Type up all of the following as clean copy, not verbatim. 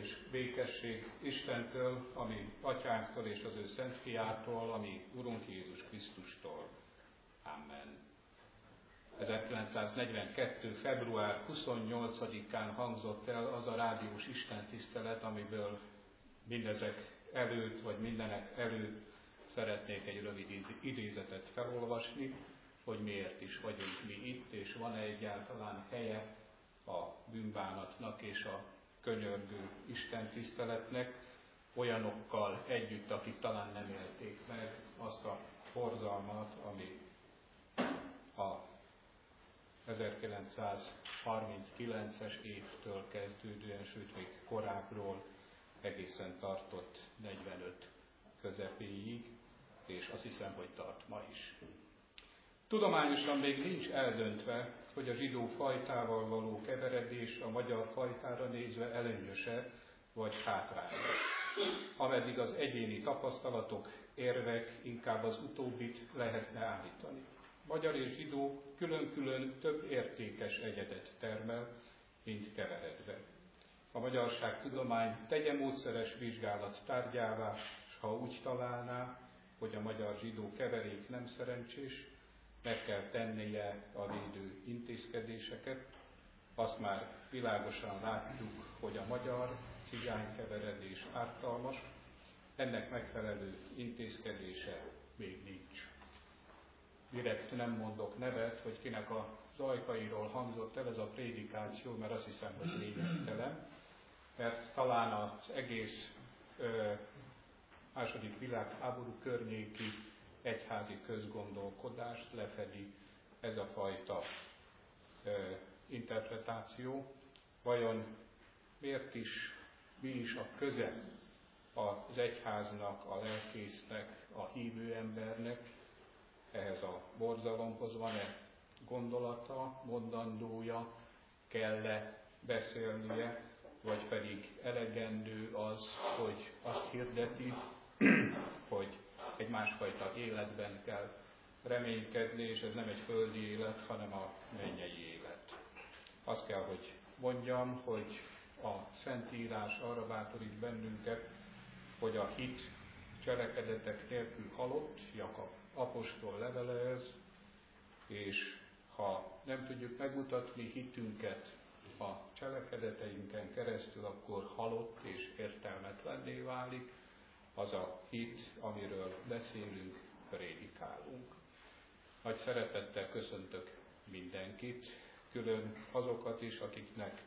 és békesség Istentől, ami Atyánktól és az ő Szent Fiától, ami Urunk Jézus Krisztustól. Amen. 1942. február 28-án hangzott el az a rádiós istentisztelet, amiből mindezek előtt, vagy mindenek előtt szeretnék egy rövid idézetet felolvasni, hogy miért is vagyunk mi itt, és van-e egyáltalán helye a bűnbánatnak és a könyörgő istentiszteletnek olyanokkal együtt, akik talán nem élték meg azt a borzalmat, ami a 1939-es évtől kezdődően, sőt még korábbról egészen tartott 45 közepéig, és azt hiszem, hogy tart ma is. Tudományosan még nincs eldöntve, hogy a zsidó fajtával való keveredés a magyar fajtára nézve előnyöse vagy hátrányos. Ameddig az egyéni tapasztalatok, érvek inkább az utóbbit lehetne állítani. Magyar és zsidó külön-külön több értékes egyedet termel, mint keveredve. A magyarságtudomány tegye módszeres vizsgálat tárgyává, és ha úgy találná, hogy a magyar-zsidó keverék nem szerencsés, meg kell tennie a védő intézkedéseket. Azt már világosan látjuk, hogy a magyar-cigány keveredés ártalmas, ennek megfelelő intézkedése még nincs. Direkt nem mondok nevet, hogy kinek az ajkairól hangzott el ez a prédikáció, mert azt hiszem, hogy lényegtelen, mert talán az egész második világháború környéki egyházi közgondolkodást lefedi ez a fajta interpretáció. Vajon miért is, mi is a köze az egyháznak, a lelkésznek, a hívő embernek ehhez a borzalomhoz? Van-e gondolata, mondandója, kell-e beszélnie, vagy pedig elegendő az, hogy azt hirdeti, hogy egy másfajta életben kell reménykedni, és ez nem egy földi élet, hanem a mennyei élet. Azt kell, hogy mondjam, hogy a Szentírás arra bátorít bennünket, hogy a hit cselekedetek nélkül halott, Jakab apostol levele ez, és ha nem tudjuk megmutatni hitünket a cselekedeteinken keresztül, akkor halott és értelmetlenné válik az a hit, amiről beszélünk, prédikálunk. Nagy szeretettel köszöntök mindenkit, külön azokat is, akiknek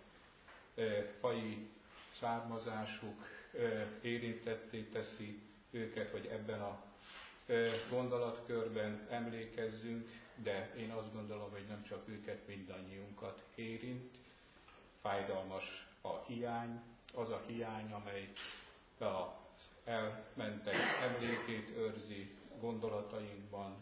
faji származásuk érintetté teszi őket, hogy ebben a gondolatkörben emlékezzünk, de én azt gondolom, hogy nem csak őket, mindannyiunkat érint. Fájdalmas a hiány, az a hiány, amely az elmentek emlékét őrzi gondolatainkban,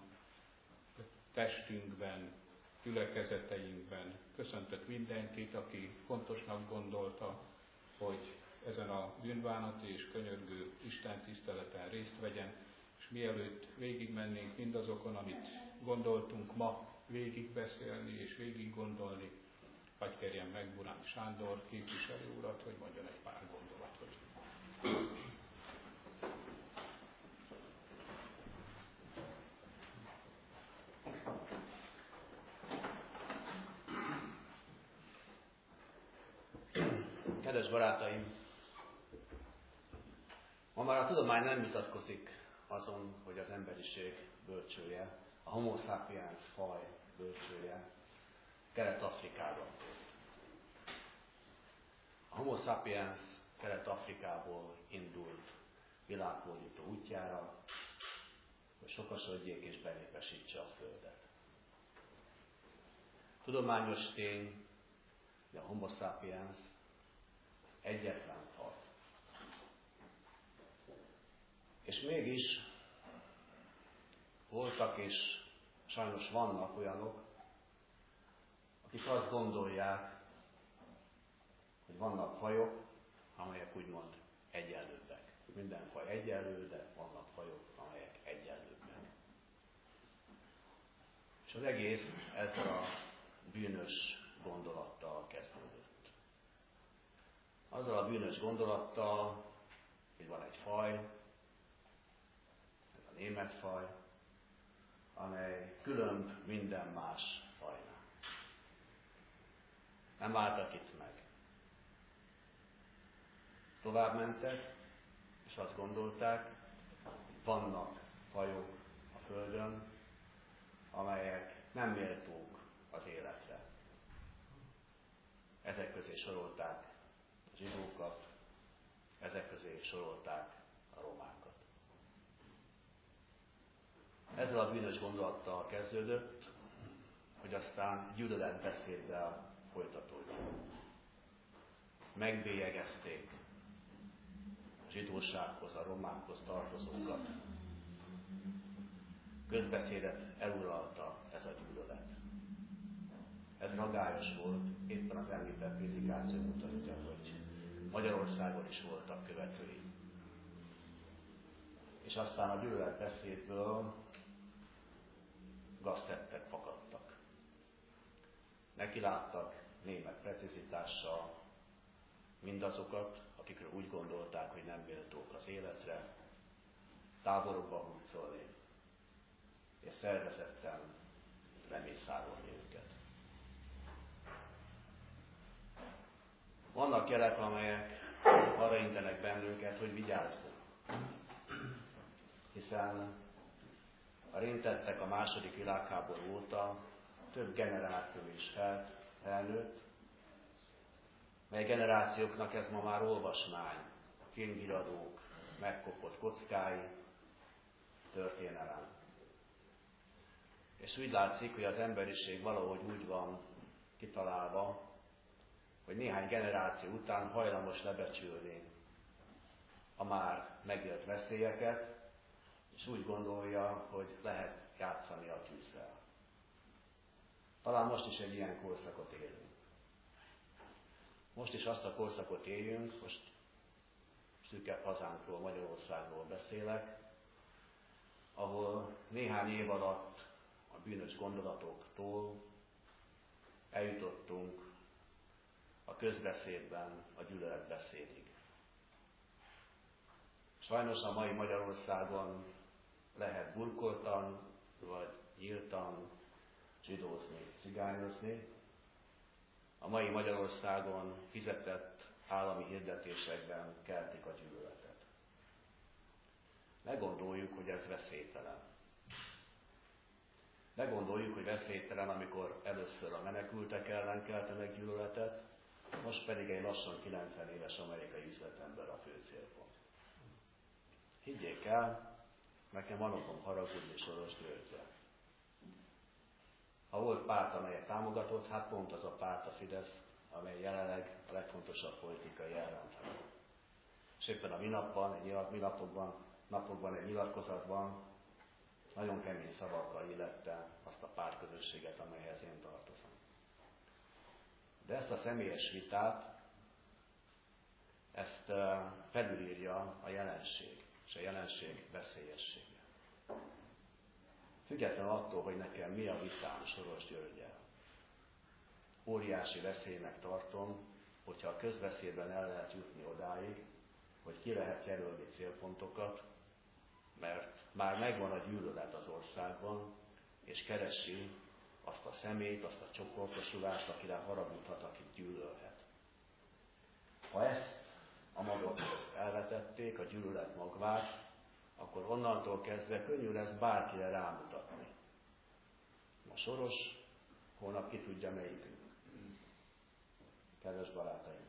testünkben, gyülekezeteinkben. Köszöntök mindenkit, aki fontosnak gondolta, hogy ezen a bűnbánati és könyörgő istentiszteleten részt vegyen, és mielőtt végigmennénk mindazokon, amit gondoltunk ma végigbeszélni és végiggondolni, hadd kérjem meg Burán Sándor képviselő urat, hogy mondjon egy pár gondolatot. Kedves barátaim! Ma már a tudomány nem vitatkozik azon, hogy az emberiség bölcsője, a Homo sapiens faj bölcsője Kelet-Afrikában. A Homo sapiens Kelet-Afrikából indult világhódító útjára, hogy sokasodjék és benépesítse a Földet. Tudományos tény, hogy a Homo sapiens egyetlen faj. És mégis voltak és sajnos vannak olyanok, akik azt gondolják, hogy vannak fajok, amelyek úgymond egyenlőbbek. Minden faj egyenlő, de vannak fajok, amelyek egyenlőbbek. És az egész ezzel a bűnös gondolattal kezdődött. azzal a bűnös gondolattal, hogy van egy faj, ez a német faj, amely különb minden más fajnál. Nem álltak itt meg. Tovább mentek, és azt gondolták, vannak fajok a Földön, amelyek nem méltók az életre. Ezek közé sorolták a zsidókat, ezek közé sorolták a romákat. Ezzel a bűnös gondolattal kezdődött, hogy aztán gyűlöletbeszéddel folytatódjon. Megbélyegezték a zsidósághoz, a romákhoz tartozókat. Közbeszédet eluralta ez a gyűlölet. Ez ragályos volt, éppen az említett prédikáció mutatja, hogy Magyarországon is voltak követői. És aztán a gyűlöletbeszédből gaztettek fakadtak. Nekiláttak német precizitással mindazokat, akikről úgy gondolták, hogy nem méltók az életre, táborokba hurcolni, és szervezetten lemészárolni őket. Vannak jelek, amelyek arra intenek bennünket, hogy vigyázzunk. Hiszen a rémtettek a II. Világháború óta több generáció is felnőtt, mely generációknak ez ma már olvasmány, filmhíradók, megkopott kockái, történelem. És úgy látszik, hogy az emberiség valahogy úgy van kitalálva, hogy néhány generáció után hajlamos lebecsülni a már megélt veszélyeket, és úgy gondolja, hogy lehet játszani a tűzzel. Talán most is egy ilyen korszakot élünk. Most is azt a korszakot éljünk, most szűkebb hazánkról, Magyarországról beszélek, ahol néhány év alatt a bűnös gondolatoktól eljutottunk a közbeszédben a gyűlöletbeszédig. Sajnos a mai Magyarországon lehet burkoltan, vagy nyíltan zsidózni, cigányozni. A mai Magyarországon fizetett állami hirdetésekben keltik a gyűlöletet. Ne gondoljuk, hogy ez veszélytelen. Ne gondoljuk, hogy veszélytelen, amikor először a menekültek ellen kelte meg gyűlöletet, most pedig egy lassan 90 éves amerikai üzletember a fő célpont. Higgyék el, nekem van okom haragudni Soros Györgyre. Ha volt párt, amelyet támogatott, hát pont az a párt, a Fidesz, amely jelenleg a legfontosabb politikai ellenfelé. És éppen a napokban egy nyilatkozatban nagyon kemény szavakkal illette azt a pártközösséget, amelyhez én tartozom. De ezt a személyes vitát, ezt felülírja a jelenség, és a jelenség veszélyessége. Függetlenül attól, hogy nekem mi a vitám Soros Györggyel, óriási veszélynek tartom, hogyha a közbeszédben el lehet jutni odáig, hogy ki lehet jelölni célpontokat, mert már megvan a gyűlölet az országban, és keresi azt a személyt, azt a csoportosulást, akire haragudhat, akit gyűlölhet. Ha ezt a magot elvetették, a gyűlölet magvát, akkor onnantól kezdve könnyű lesz bárkire rámutatni. Ma Soros, holnap ki tudja melyikünk. Kedves barátaim!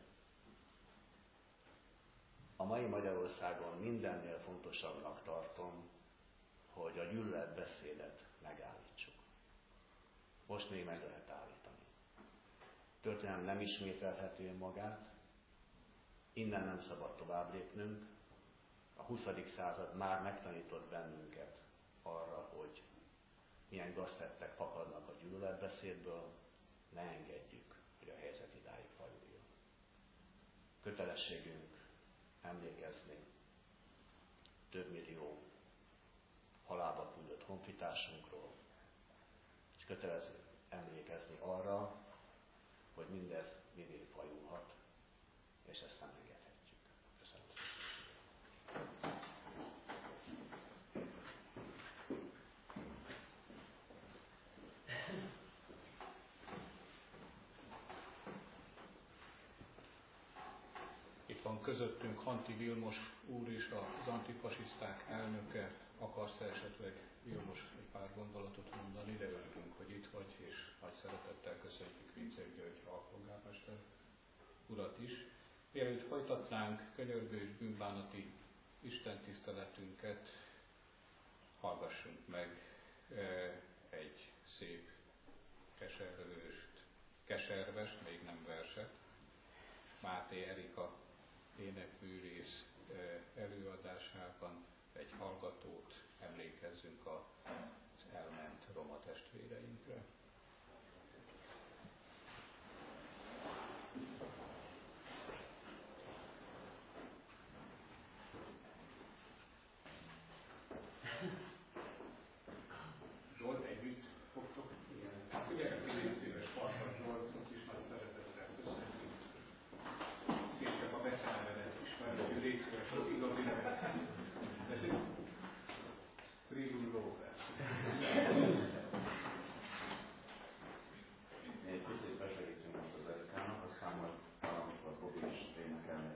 A mai Magyarországon mindennél fontosabbnak tartom, hogy a gyűlöletbeszédet megállítsuk. Most még meg lehet állítani. Történelem nem ismételheti önmagát, innen nem szabad tovább lépnünk. A 20. század már megtanított bennünket arra, hogy milyen gaztettek fakadnak a gyűlöletbeszédből, ne engedjük, hogy a helyzet idáig fajuljon. Kötelességünk emlékezni több millió halálba küldött honfitársunkról, és kötelező emlékezni arra, hogy mindez mivé fajulhat, és ezt nem engedhetjük. Köszönöm. Itt van közöttünk Hanti Vilmos úr is, az antifasiszták elnöke. Akarsz esetleg, Vilmos, egy pár gondolatot mondani, de örülünk, hogy itt vagy, és nagy szeretettel köszönjük Vincék György alpolgármester urat is. Mielőtt folytatnánk könyörgő és bűnbánati istentiszteletünket, hallgassunk meg egy szép keservest, még nem verset, Máté Erika énekművész előadásában egy hallgatót, emlékezzünk az elment roma testvéreinkre. Zsolt, együtt fogtok? Igen. Ugye, légy szíves, Farkas Zsoltot is nagy szeretettel köszönjük. Kértek a becenevedet ismerni, légy szíves, hogy igazi nevet. Tessék? Frigyul Róbert. Egy picit besegítünk most az Erikának, aztán majd valamikor Bobi is énekelni.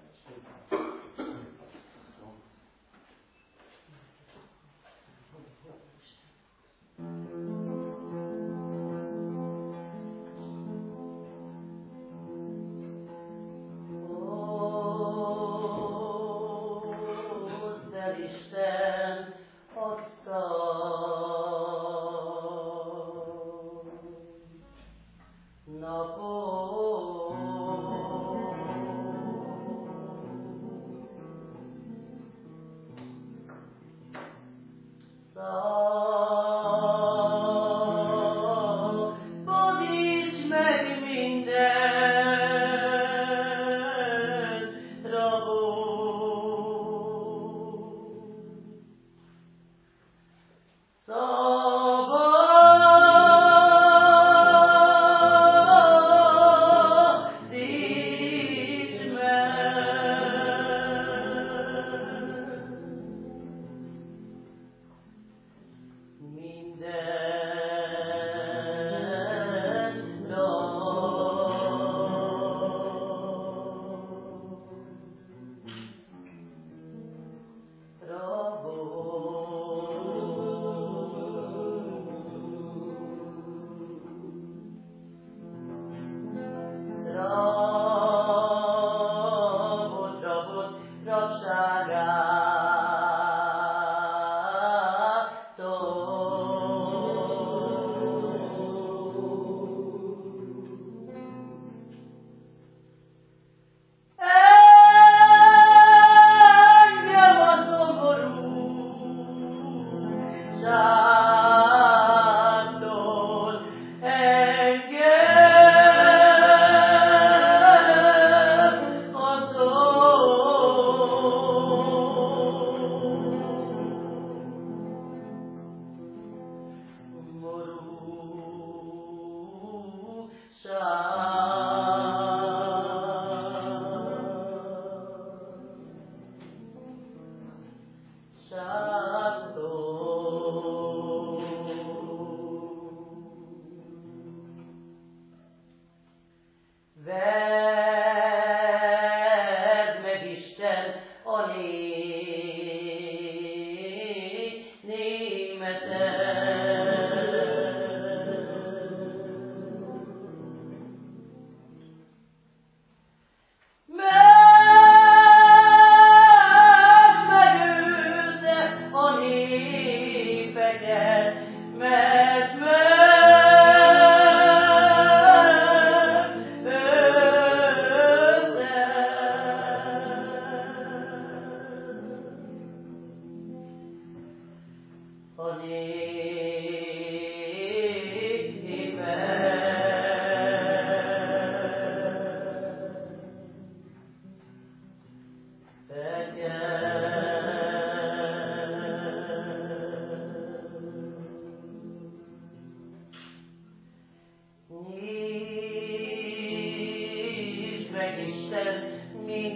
Nyisd meg, Isten,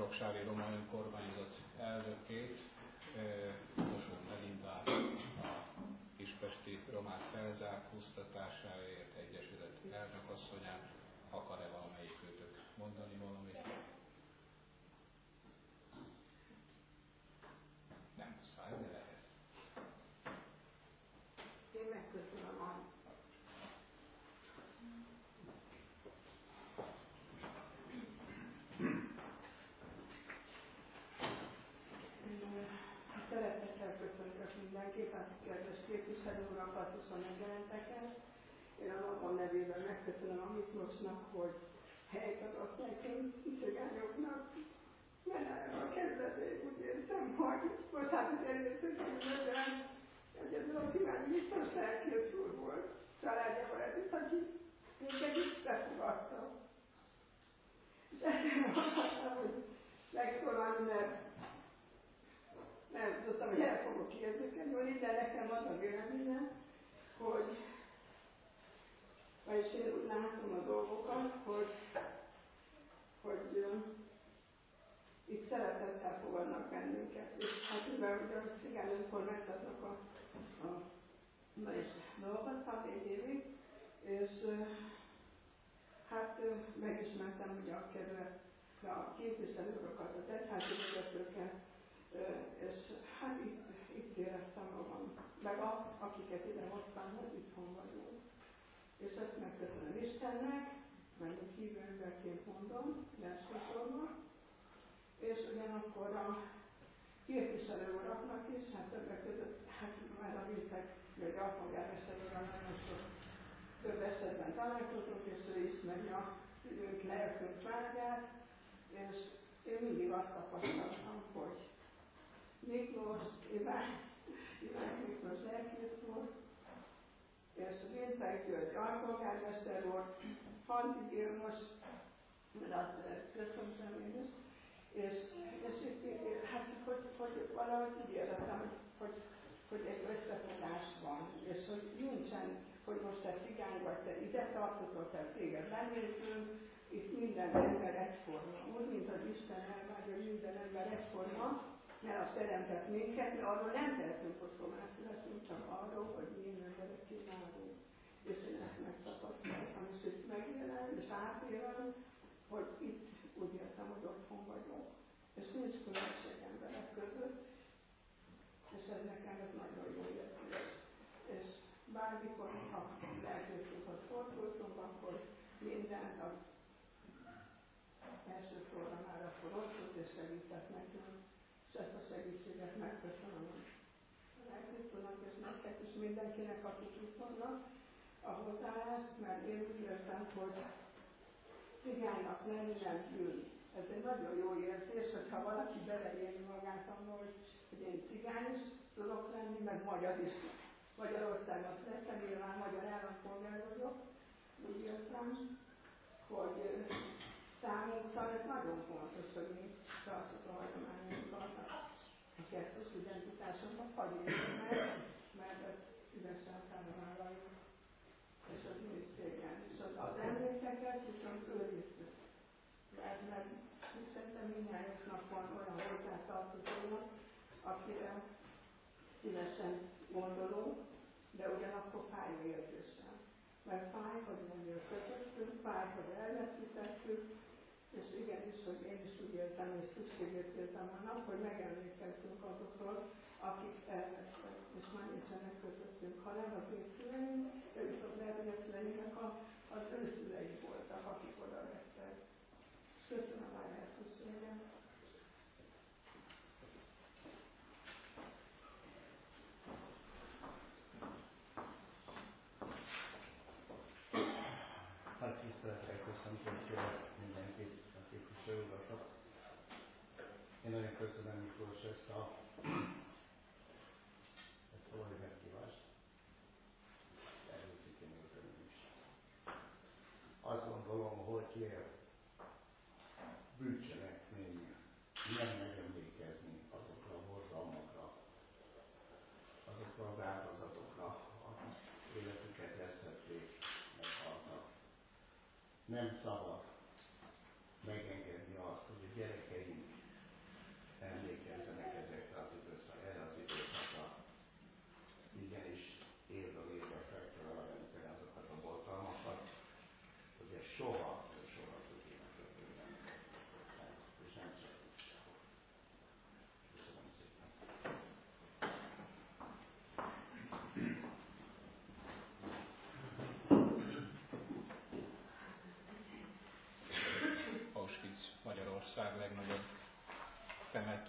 Maroksári Roma Önkormányzat elnökét, Mosó Melindát, a Kispesti Romák Felzárkóztatásáért Egyesület elnökasszonyát. Akar-e valamelyik őtök mondani valamit? Nem muszáj, de lehet. Én megköszönöm a szeretettel köszöntök mindenkit, a kedves képviselő urakat és a megjelenteket. Én a magam nevében megköszönöm a Miklósnak, hogy helyt adott nekünk, cigányoknak, mert erre a kerületén úgy érzem, hogy bocsánat, elértőségben, hogy ez a cigány Miklós elkész úr volt családjával együtt, aki minket is befogadta. És ezért mondhatnám, hogy megszólalni, mert nem tudtam, hogy el fogok érzékelni, de nekem az a véleményem, hogy vagyis én úgy látom a dolgokat, hogy itt szeretettel fogadnak bennünket. És hát mivel ugye a cigány önkormányzatnak a is dolgoztam 4 évig, és hát megismertem ugye a kerületre a képviselőket, az egyházi vezetőket, és hát itt éreztem magam, meg akiket ide hoztam, hogy itthon vagyunk. És ezt megköszönöm Istennek, mert egy hívő emberként mondom, elsősorban, és ugyanakkor a képviselő uraknak is, hát többek között, hát már a Vítek, vagy alpolgármester úrral nagyon sok több esetben találkozunk, és ő ismeri a szívünk, lelkünk vágyát, és én mindig azt tapasztaltam, hogy Miklós, Iván Miklós lelkész úr, és Vintek György alpolgármester úr, Fanti Vilmos, mert azt köszöntöm én is, és itt, hát hogy valahogy úgy éreztem, hogy egy összefogás van, és hogy nincsen, hogy most te cigány vagy, te ide tartozol, te téged lenézünk, itt minden ember egyforma. Úgy, mint az Isten elvágja, hogy minden ember egyforma, mert azt teremtett minket, mi arról nem tehetünk, hogy tovább születünk, csak arról, hogy milyen emberekké válunk. És én ezt megtapasztaltam, és itt megélem, és átélem, hogy itt úgy értem, hogy otthon vagyok. És nincs különbség emberek között, és ez nekem ez nagyon jó érzés. És bármikor, ha lelkészünket fordultunk, akkor mindent az első sorra már akkor ott volt, és segített nekünk. És ezt a segítséget megköszönöm a lelkészúrnak, és nektek is mindenkinek, akik itt vannak, a hozzáállást, mert én úgy érzem, hogy cigánynak lenni nem bűn. Ez egy nagyon jó érzés, hogyha valaki beleérni magát abba, hogy én cigány is tudok lenni, meg magyar is. Magyarországon születtem, nyilván magyar állampolgár vagyok. Úgy érzem, hogy számunkra ez nagyon fontos, hogy mi tartjuk a hagyományokat, a kettős identitásunkat, hagyj érjük meg, mert ezt szívesen felvállaljuk. És az mindig szégyen. És az emlékeket viszont őrizzük. Mert szerintem mindnyájunknak van olyan hozzátartozónak, akire szívesen gondolunk, de ugyanakkor fájó érzéssel. Mert fáj, hogy nem jön közöttünk, fáj, hogy elveszítettük, és igenis, hogy én is úgy értem, és szükségét értem annak, hogy megemlékezzünk azokról, akik elvesztek, és már nincsenek közöttünk. Ha nem az én szüleim, de viszont lehet, hogy a szüleimnek az ő szülei voltak, akik oda vettek. És köszönöm a lehetőséget. Nagy tisztelettel köszöntök mindenkit, a képviselő urakat. Én nagyon köszönöm Miklós ezt a valami meghívást. Természetesen értem is. Azt gondolom, hogy bűncselekmény nem megemlékezni azokra a borzalmakra, azokra az áldozatokra, akik életüket vesztették, meghaltak. Nem szabad megengedni azt, hogy a gyerekeink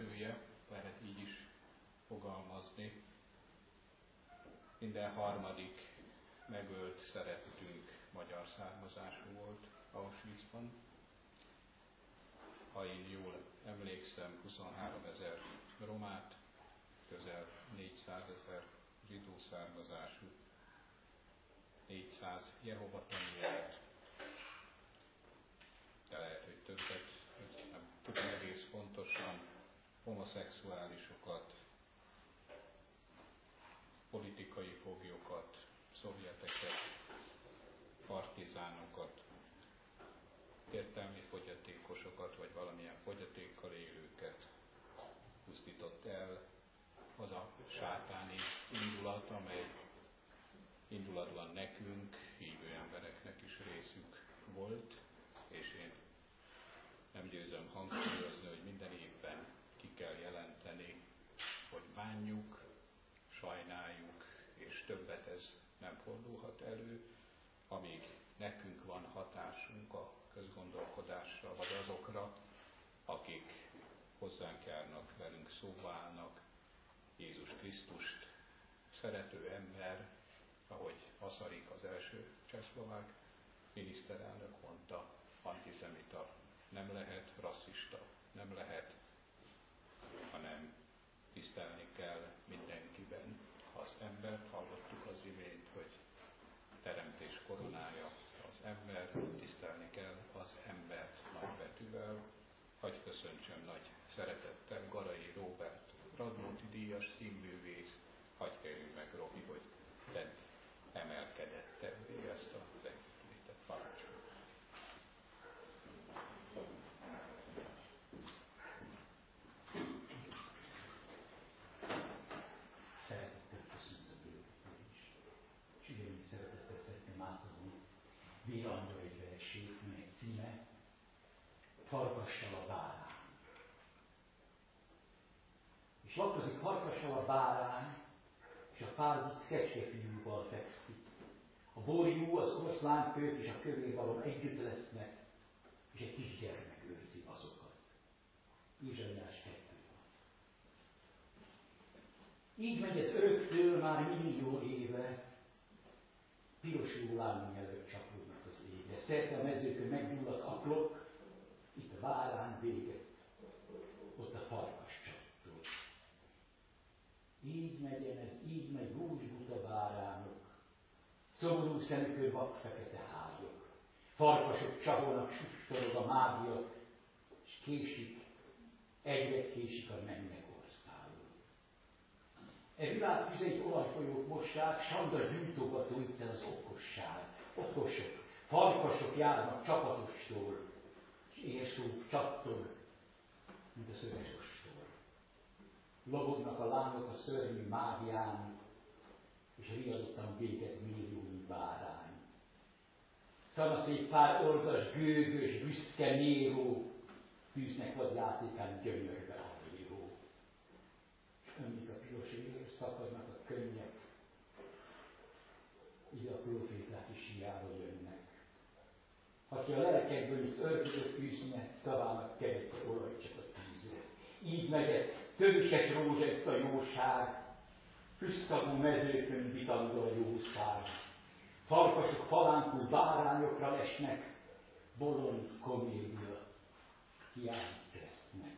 vezetője, lehet így is fogalmazni. Minden harmadik megölt szerettünk magyar származású volt Auschwitzban. Ha én jól emlékszem, 23 000 romát, közel 400 000 zsidó származású, 400 Jehova tanúját, de lehet, hogy többet, nem tudom egész pontosan, homoszexuálisokat, politikai foglyokat, szovjeteket, partizánokat, értelmi fogyatékosokat, vagy valamilyen fogyatékkal élőket pusztított el az a sátáni indulat, amely indulatban nekünk, hívő embereknek is részük volt, és én nem győzöm hangsúlyozni, hogy minden évben ki kell jelenteni, hogy bánjuk, sajnáljuk, és többet ez nem fordulhat elő, amíg nekünk van hatásunk a közgondolkodásra, vagy azokra, akik hozzánk járnak, velünk szóba állnak, Jézus Krisztust szerető ember, ahogy Masaryk, az első csehszlovák miniszterelnök mondta, antiszemita nem lehet, rasszista nem lehet, hanem tisztelni kell mindenkiben az embert. Hallottuk az imént, hogy teremtés koronája az ember, tisztelni kell az embert nagybetűvel. Hagy köszöntsem nagy szeretettel Garai Róbert Radnóti díjas színművész, hagy kérjük meg Robi, hogy lent emelkedettebbi ezt az együttlétet parancsoljuk. Szeretettel köszöntöm őket is. És ugyanígy szeretettel szeretném átadni Béla Andor egy versét, melynek címe Farkassal a bárány. És lakozik farkassal a bárány, és a párduc kecskefiúval fekszik. A borjú, az oroszlánkők és a kövérvalom együtt lesznek, és egy kisgyermek őrzi azokat. Ézsaiás 2. Így megy ez öröktől már millió éve, piros lángnyelvek csapódnak az égre. Szerte a mezőkön meggyulladt aklok, itt a bárány véget, ott a farkas csaptól. Így megyen ez, így megy búcsbuta bárányok, szomorú szemükön vakfekete hágyok, farkasok csapolnak, sustorog a mágia, és késik, egyre késik a mennyek országok. E világ tüzeit olajfolyók mossák, sanda gyújtogató itt az okosság. Okosok, farkasok járnak csapatostól, és érszók csattog, mint a szöves ostor. Lobognak a lányok a szörnyű mágián, és riadottan véget milliónyi bárány. Szanaszék pár ordas, gőgös, büszke Néró, tűznek vadjátékán gyönyörbe a híró. És ömlik a piros vér, szakadnak a könnyek, ide a proféták is hiába jönnek. Aki a lelkekből itt ördögöt űzne, szavának keretje olaj csak a tűzre. Így megy ez, tövises rózsa itt a jóság, füsszagú mezőkön vitandol a jószág. Farkasok falánkul bárányokra lesnek, bolond komédia, hiányt tesznek.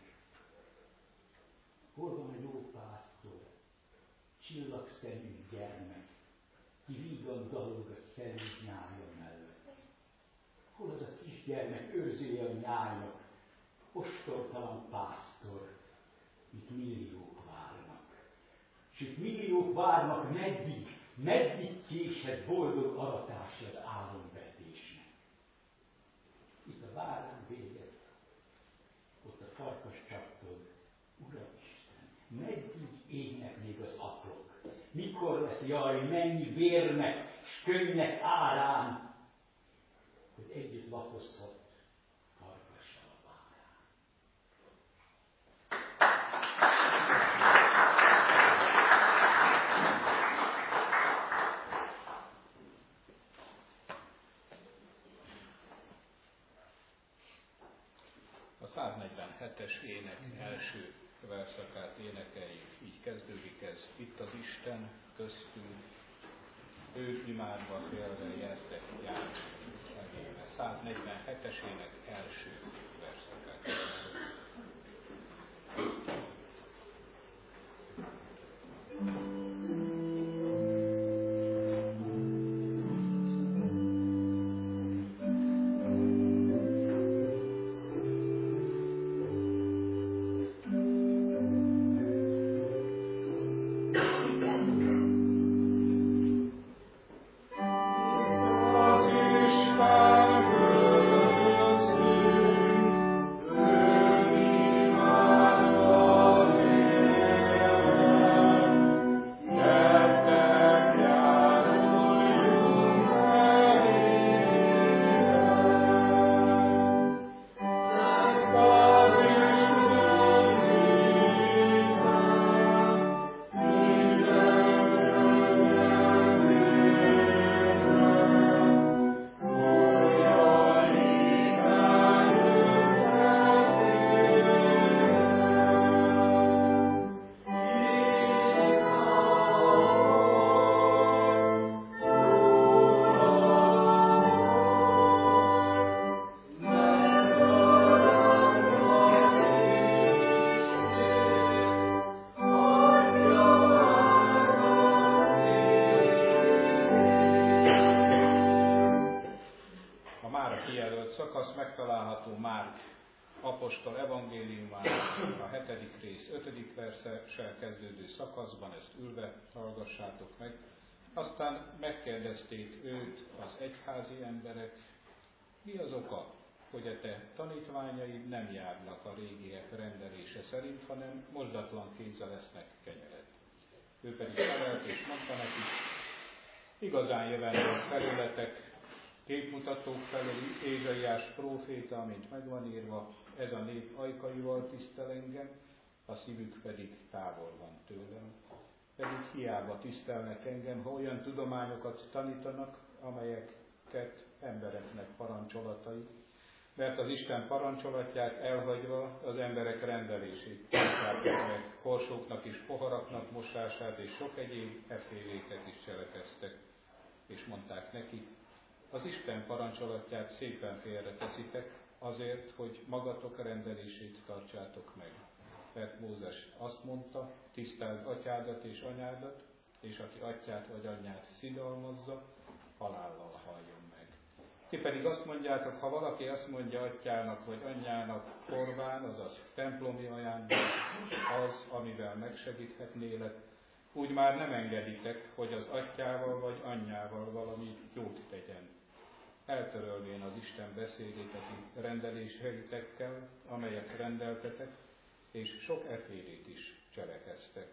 Hol van a jó pásztor, csillagszemű gyermek, ki vígan dalog a szent nyája mellett? Hol az a kisgyermek őrzője a nyájnak, ostortalan pásztor, itt milliók várnak. És itt milliók várnak, meddig késhet boldog aratás az álomvetésnek. Itt a bárány véget, ott a farkas csattog, Uramisten, meddig égnek még az aklok? Mikor lesz, jaj, mennyi vérnek, s könnynek árán, hogy együtt lakozhat farkassal a bárán. A 147-es ének első verszakát énekeljük. Így kezdődik ez. Itt az Isten köztünk, őt imádva félve jertek János megébe. 147-es ének első verszakát. Szakasz megtalálható Márk apostol evangéliumában, a 7. rész 5. verssel kezdődő szakaszban, ezt ülve hallgassátok meg. Aztán megkérdezték őt az egyházi emberek, mi az oka, hogy a te tanítványaid nem járnak a régiek rendelése szerint, hanem mosdatlan kézzel esznek kenyeret. Ő pedig felelt és mondta nekik, igazán jövendők felületek, képmutatók felől Ézsaiás próféta, amint megvan írva, ez a nép ajkaival tisztel engem, a szívük pedig távol van tőlem. Pedig hiába tisztelnek engem, ha olyan tudományokat tanítanak, amelyeket embereknek parancsolatai, mert az Isten parancsolatját elhagyva az emberek rendelését tartják meg, korsóknak és poharaknak mosását és sok egyéb efféléket is cselekeztek, és mondták neki, az Isten parancsolatját szépen félreteszitek, azért, hogy magatok rendelését tartsátok meg. Mert Mózes azt mondta, tiszteld atyádat és anyádat, és aki atyát vagy anyját szidalmazza, halállal halljon meg. Ti pedig azt mondjátok, ha valaki azt mondja atyának vagy anyjának korván, azaz templomi ajándék, az, amivel megsegíthetnélek, úgy már nem engeditek, hogy az atyával vagy anyjával valami jót tegyen. Eltörölvén az Isten beszédéteki rendeléseitekkel, amelyet rendeltetek, és sok effélét is cselekeztek.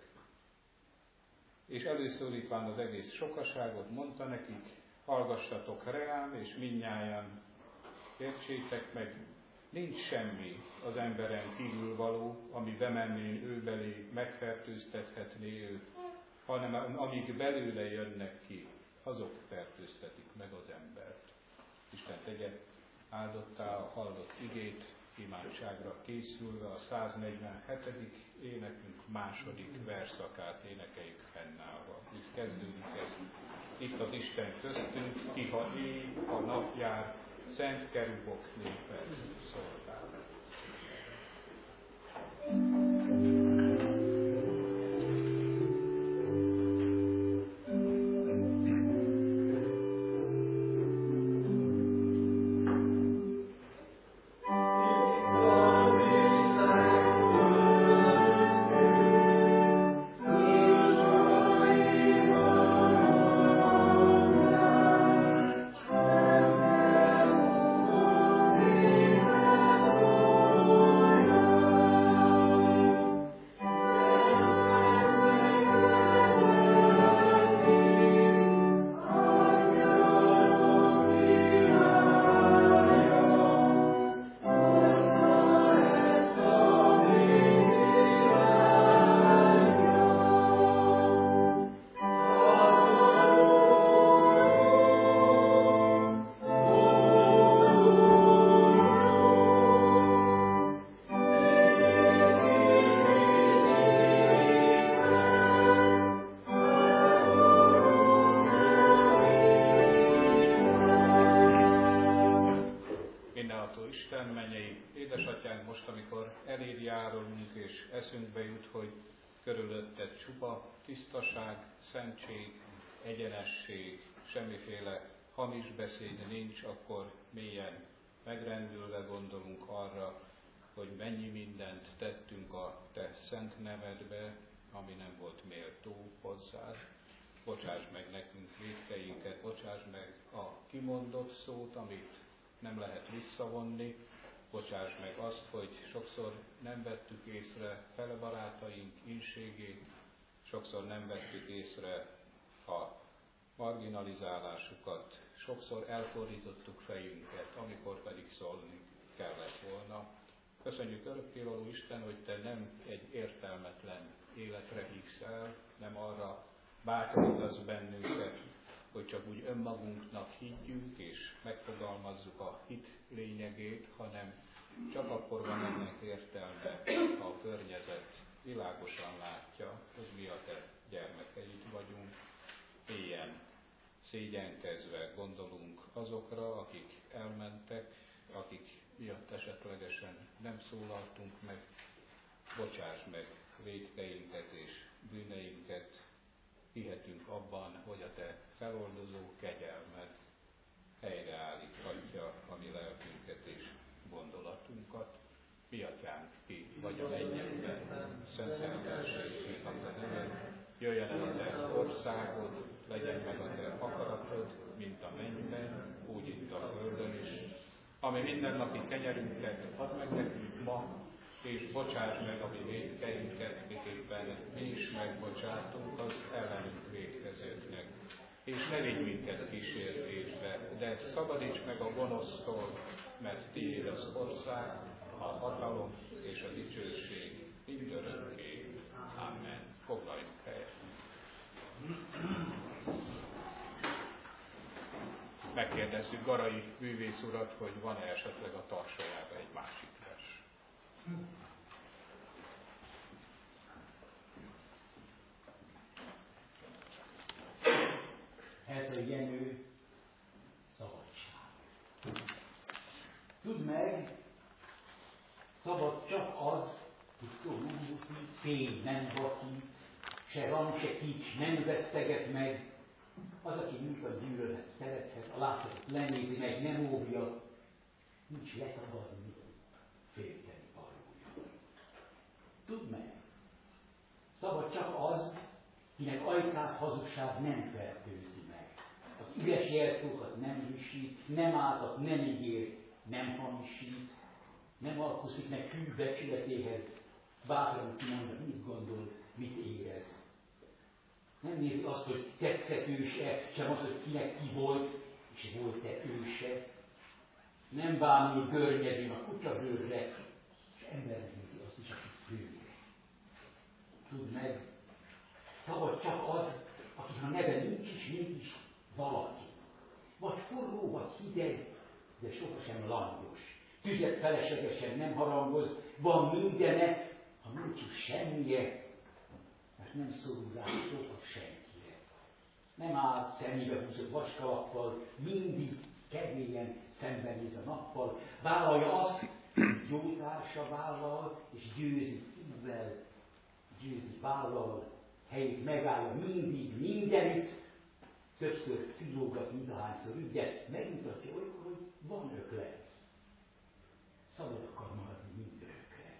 És előszólítván az egész sokaságot mondta nekik, hallgassatok reám, és mindnyájan értsétek meg, nincs semmi az emberen kívül való, ami bemenvén ő belé megfertőztethetné őt, hanem amíg belőle jönnek ki, azok fertőztetik meg az embert. Isten tegye áldottá a hallott igét, imádságra készülve a 147. énekünk második verszakát énekeljük fennállva. Így kezdődik ez. Itt az Isten köztünk, ki ha éj, a nap jár, szent kerubok népe szolgál. Oh most, amikor eléd járulunk, és eszünkbe jut, hogy körülötted csupa tisztaság, szentség, egyenesség, semmiféle hamis beszéd nincs, akkor mélyen megrendülve gondolunk arra, hogy mennyi mindent tettünk a te szent nevedbe, ami nem volt méltó hozzád. Bocsáss meg nekünk vétkeinket, bocsáss meg a kimondott szót, amit nem lehet visszavonni, bocsáss meg azt, hogy sokszor nem vettük észre fele barátaink ínségét, sokszor nem vettük észre a marginalizálásukat, sokszor elfordítottuk fejünket, amikor pedig szólni kellett volna. Köszönjük örökkévaló Isten, hogy te nem egy értelmetlen életre hívsz el, nem arra bátorítasz bennünket, hogy csak úgy önmagunknak higgyünk és megfogalmazzuk a hit lényegét, hanem csak akkor van ennek értelme, ha a környezet világosan látja, hogy mi a te gyermekeid vagyunk. Mélyen szégyenkezve gondolunk azokra, akik elmentek, akik miatt esetlegesen nem szólaltunk meg. Bocsáss meg vétkeinket és bűneinket, hihetünk abban, hogy a te feloldozó kegyelmed helyreállíthatja a mi lelkünket és gondolatunkat. Mi atyánk, ki vagy a mennyekben, szenteltessék a te neved, jöjjön el a te országod, legyen meg a te akaratod, mint a mennyben, úgy itt a földön is. Ami mindennapi kenyerünket add meg nekünk ma, és bocsáss meg a mi vétkeinket, miképpen mi is megbocsátunk az ellenünk vétkezőknek. És ne vigy minket kísértésbe, de szabadíts meg a gonosztól, mert tiéd az ország, a hatalom és a dicsőség mindörökké. Amen. Foglaljunk helyet. Megkérdezzük Garai művész urat, hogy van-e esetleg a tarsajában egy másik vers. Erdei Jenő, szabadság. Tudd meg, szabad csak az, hogy szó nem muti, fény nem vaki, se rang, se kics nem veszteget meg, az, aki minket gyűlölhet, szerethet, a látszatot lenézi meg, nem óvja, nincs letagadni, félteni valója. Tudd meg, szabad csak az, kinek ajkát hazugság nem fertőzi meg, aki üres jelszókat nem hűsít, nem áltat, nem ígér, nem hamisít, nem alkuszik meg hű becsületéhez, bátran kimondja, mit gondol, mit érez. Nem nézi azt, hogy tetszetős-e, sem azt, hogy kinek ki volt, és volt-e őse. Nem bámul görnyedén a kutyabőrre, és embernek nézi azt is, aki főre. Tudd meg, szabad csak az, aki ha neve nincs is, mégis valaki. Vagy forró, vagy hideg, de sohasem langyos. Tüzet feleslegesen nem harangoz, van mindene, ha nincs is semmije, mert nem szorul rá sokat senkire. Nem áll szemébe húzott vaskalappal, mindig keményen szembenéz a nappal, vállalja azt, jó társa vállal, és győzi szívvel, győzi vállal, helyét megállja mindig, mindenütt, többször filógat, mint ahányszor ügy, de megmutatja olykor, hogy van öklet. Szabad akar maradni mindörökre.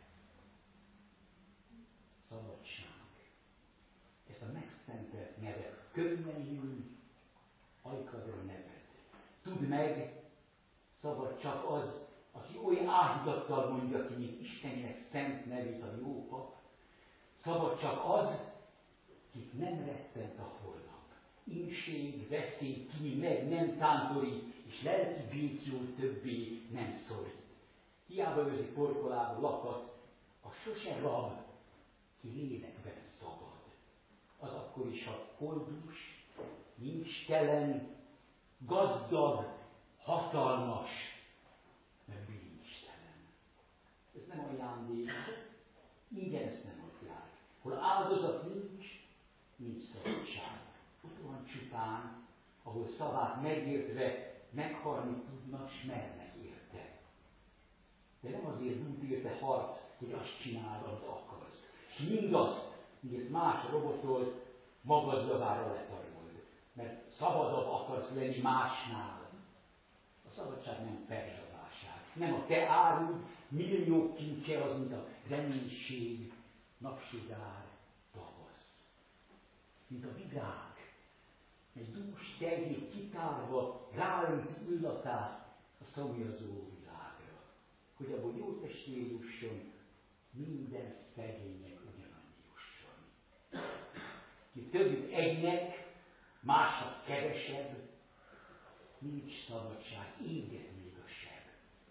Szabadság. Ezt a megszentelt nevet könnyen jön, ajkad a neved. Tudd meg, szabad csak az, aki oly áhítattal mondja ki, mint Istennek szent nevét a jó pap. Szabad csak az, kit nem rettent a holnap. Inség, veszély, ki meg nem tántorít, és lelki békjól többé nem szorít. Hiába őrzi porkolába lakat, a sose rab, ki lélekben szabad. Az akkor is, ha koldus, nincs telen, gazdag, hatalmas, mert bűnistelen. Ez nem ajándék, ingyen ezt nem adják. Hol áldozat nincs szabadság. Ott van csupán, ahol szavát megértve meghalni tudnak, s mernek érte. De nem azért dúlt érte harc, hogy azt csinálod, amit akarsz. És mindazt, miért más robotolt, magad javára letarold. Mert szabadabb akarsz lenni másnál. A szabadság nem perzsavásság. Nem a te árud, millió kincse az, mint a reménység, napsugár, tavasz. Mint a virág, egy dús termék kitárva ráönt illatát a szomjazó világra, hogy abból jó testvér jusson, minden szegénynek ugyanannyi jusson. Ki többit egynek, másnak kevesebb, nincs szabadság, éget még a seb.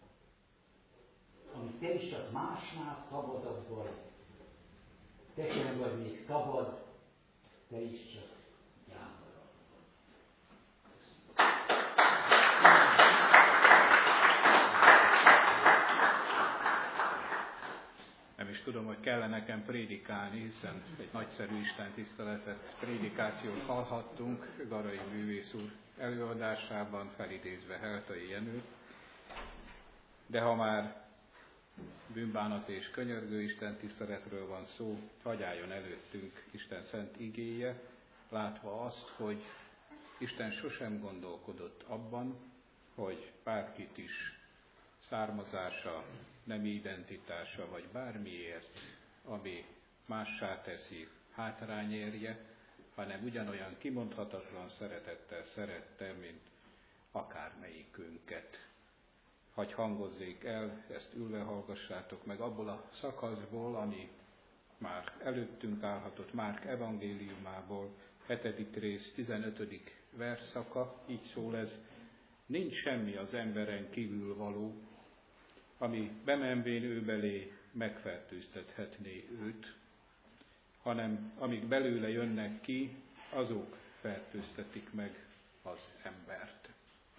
Amit te is csak másnál szabadabb vagy, te sem vagy még szabad, te is csak gyámarabb. Nem is tudom, hogy kellene nekem prédikálni, hiszen egy nagyszerű istentiszteletet, prédikációt hallhattunk Garai művész úr előadásában, felidézve Heltai Jenőt. De ha már bűnbánat és könyörgő istentiszteletről van szó, hadd álljon előttünk Isten szent igéje, látva azt, hogy Isten sosem gondolkodott abban, hogy bárkit is származása, nemi identitása, vagy bármiért, ami mássá teszi, hátrány érje, hanem ugyanolyan kimondhatatlan szeretettel szerette, mint akármelyikünket. Hagy hangozzék el, ezt ülve hallgassátok meg abból a szakaszból, ami már előttünk állhatott Márk evangéliumából, 7. rész, 15. versszaka, így szól ez: nincs semmi az emberen kívül való, ami bemenvén ő belé megfertőztethetné őt, hanem amik belőle jönnek ki, azok fertőztetik meg az embert.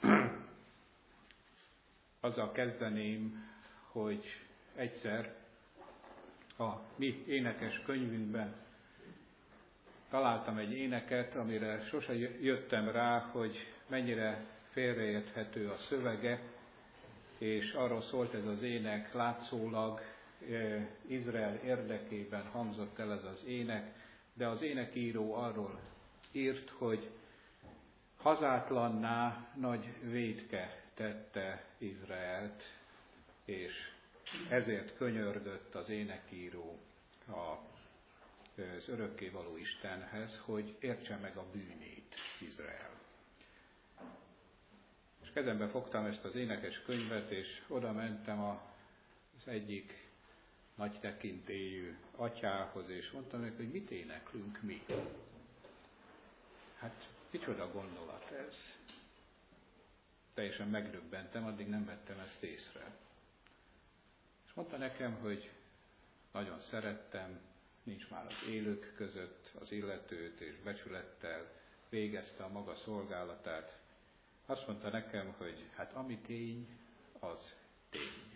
Azzal kezdeném, hogy egyszer a mi énekes könyvünkben találtam egy éneket, amire sose jöttem rá, hogy mennyire félreérthető a szövege, és arról szólt ez az ének, látszólag Izrael érdekében hangzott el ez az ének, de az énekíró arról írt, hogy hazátlanná nagy vétke tette Izraelt, és ezért könyörgött az énekíró az örökkévaló Istenhez, hogy értse meg a bűnét Izrael. És kezembe fogtam ezt az énekes könyvet, és oda mentem az egyik nagy tekintélyű atyához, és mondtam neki, hogy mit éneklünk mi. Hát micsoda gondolat ez. Teljesen megdöbbentem, addig nem vettem ezt észre. És mondta nekem, hogy nagyon szerettem, nincs már az élők között az illetőt, és becsülettel végezte a maga szolgálatát. Azt mondta nekem, hogy hát ami tény, az tény.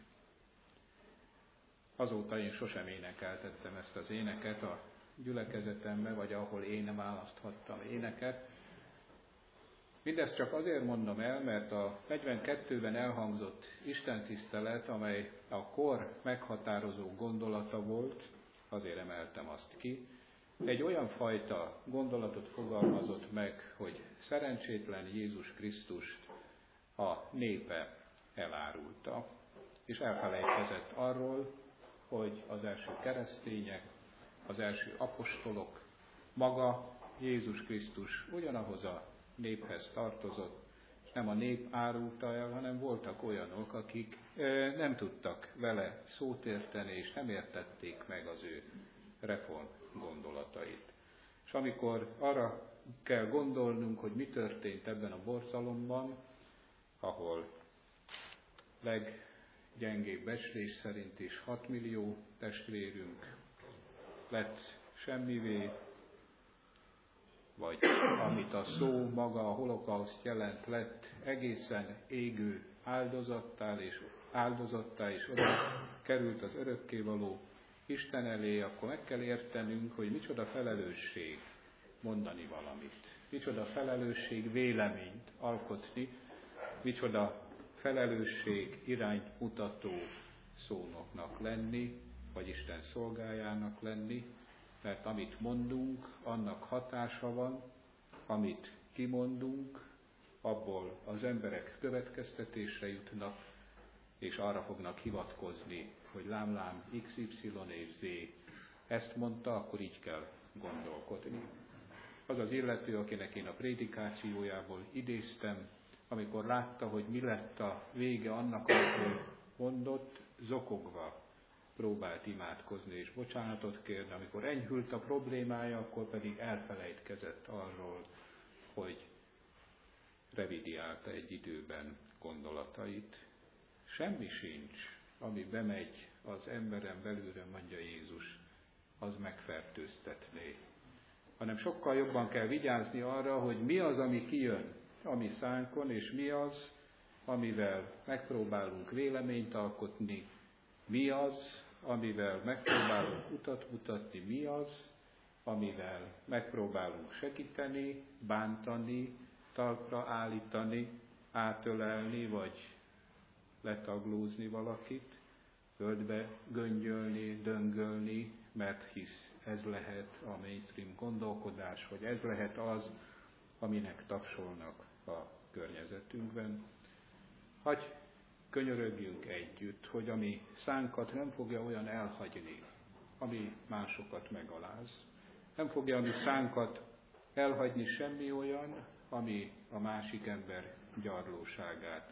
Azóta én sosem énekeltettem ezt az éneket a gyülekezetembe, vagy ahol én választhattam éneket. Mindezt csak azért mondom el, mert a 42-ben elhangzott istentisztelet, amely a kor meghatározó gondolata volt, azért emeltem azt ki, egy olyan fajta gondolatot fogalmazott meg, hogy szerencsétlen Jézus Krisztust a népe elárulta, és elfelejtkezett arról, hogy az első keresztények, az első apostolok, maga Jézus Krisztus ugyanahoz a néphez tartozott, és nem a nép árulta el, hanem voltak olyanok, akik nem tudtak vele szót érteni, és nem értették meg az ő reform gondolatait. És amikor arra kell gondolnunk, hogy mi történt ebben a borzalomban, ahol leggyengébb becslés szerint is 6 millió testvérünk lett semmivé, vagy amit a szó maga, a holokauszt jelent, lett egészen égő áldozattá, és oda került az örökkévaló Isten elé, akkor meg kell értenünk, hogy micsoda felelősség mondani valamit, micsoda felelősség véleményt alkotni, micsoda felelősség irányt mutató szónoknak lenni, vagy Isten szolgájának lenni, mert amit mondunk, annak hatása van, amit kimondunk, abból az emberek következtetésre jutnak, és arra fognak hivatkozni, hogy lám XY és Z ezt mondta, akkor így kell gondolkodni. Az az illető, akinek én a prédikációjából idéztem, amikor látta, hogy mi lett a vége annak, amit mondott, zokogva próbált imádkozni és bocsánatot kérni. Amikor enyhült a problémája, akkor pedig elfelejtkezett arról, hogy revidiálta egy időben gondolatait. Semmi sincs, ami bemegy az emberen belülre, mondja Jézus, az megfertőztetné. Hanem sokkal jobban kell vigyázni arra, hogy mi az, ami kijön a mi szánkon, és mi az, amivel megpróbálunk véleményt alkotni, mi az, amivel megpróbálunk utat mutatni, mi az, amivel megpróbálunk segíteni, bántani, talpra állítani, átölelni, vagy letaglózni valakit, földbe göngyölni, döngölni, mert hisz ez lehet a mainstream gondolkodás, vagy ez lehet az, aminek tapsolnak a környezetünkben. Hagy könyörögjünk együtt, hogy ami szánkat nem fogja olyan elhagyni, ami másokat megaláz. Nem fogja a mi szánkat elhagyni semmi olyan, ami a másik ember gyarlóságát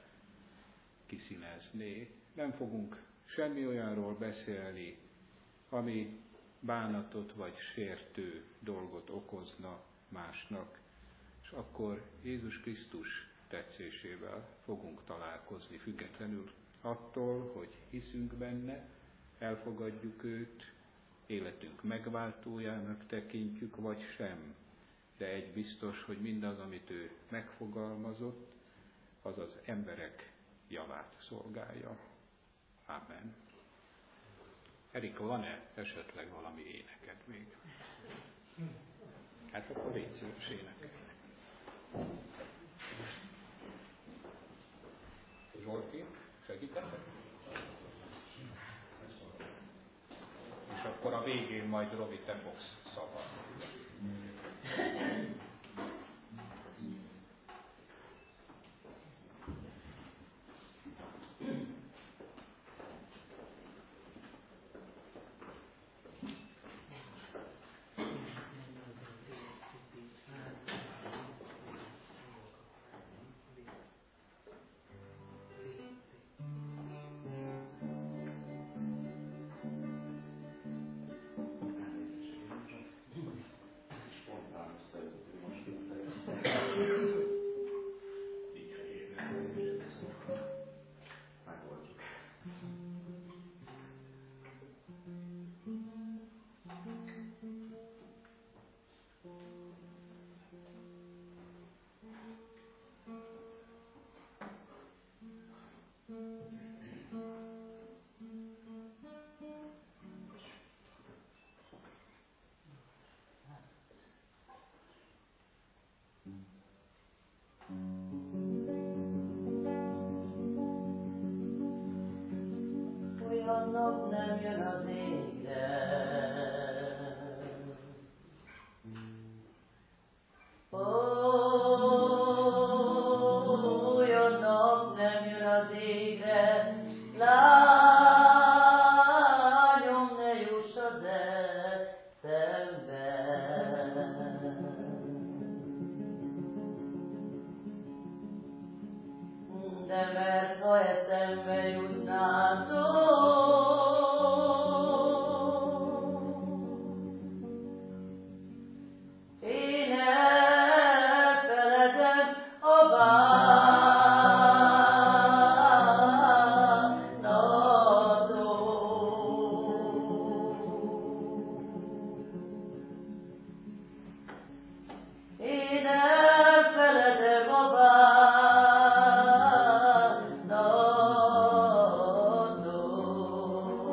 kiszínezné. Nem fogunk semmi olyanról beszélni, ami bánatot vagy sértő dolgot okozna másnak, és akkor Jézus Krisztus tetszésével fogunk találkozni, függetlenül attól, hogy hiszünk benne, elfogadjuk őt, életünk megváltójának tekintjük, vagy sem. De egy biztos, hogy mindaz, amit ő megfogalmazott, az az emberek javát szolgálja. Amen. Erika, van-e esetleg valami éneked még? Hát akkor légy szíves énekelj. Zsolti, segítetek? És akkor a végén majd Robi, te fogsz szavazni. Olyan nap nem jön az égre, olyan nap nem jön az égre, lányom, ne juss az eszembe. De mert ha eszembe jutnátok, én elfeledem a bánatot. Én elfeledem a bánatot.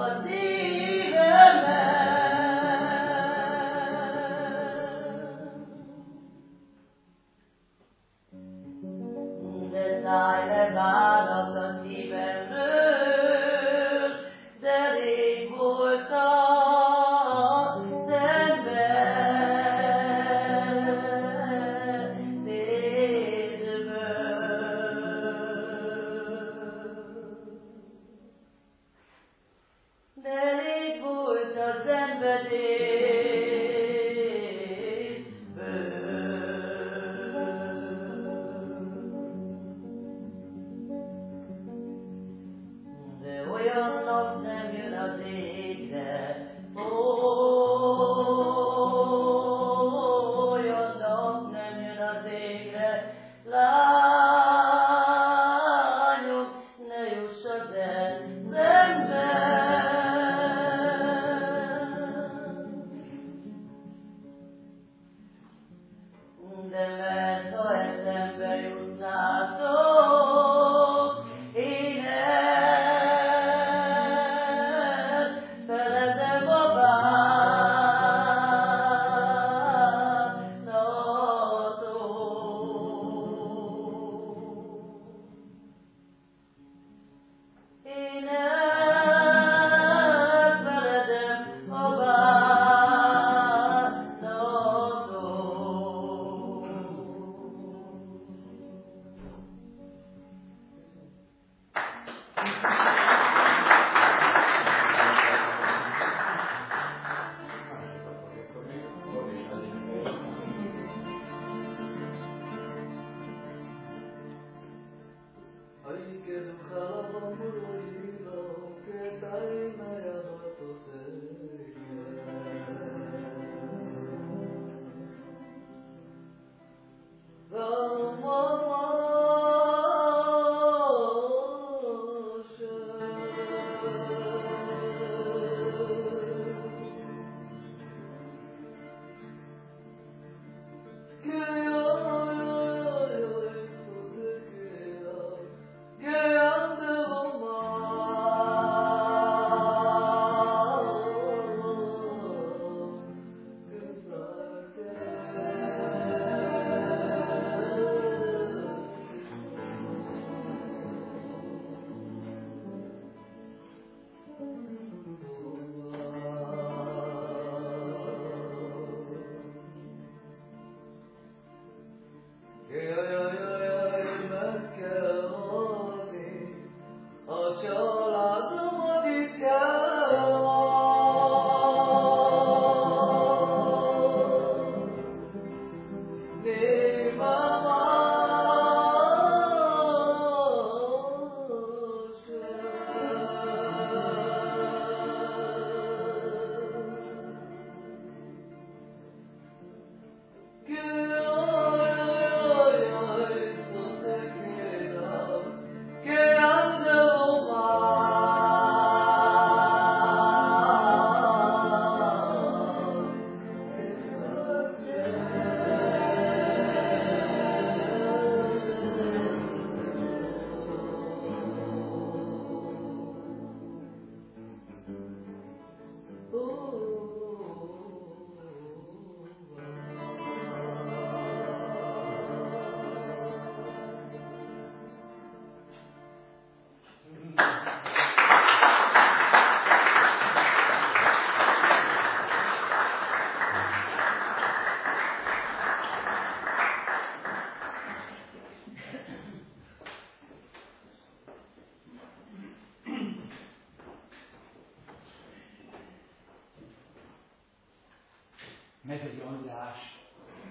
Mezei András,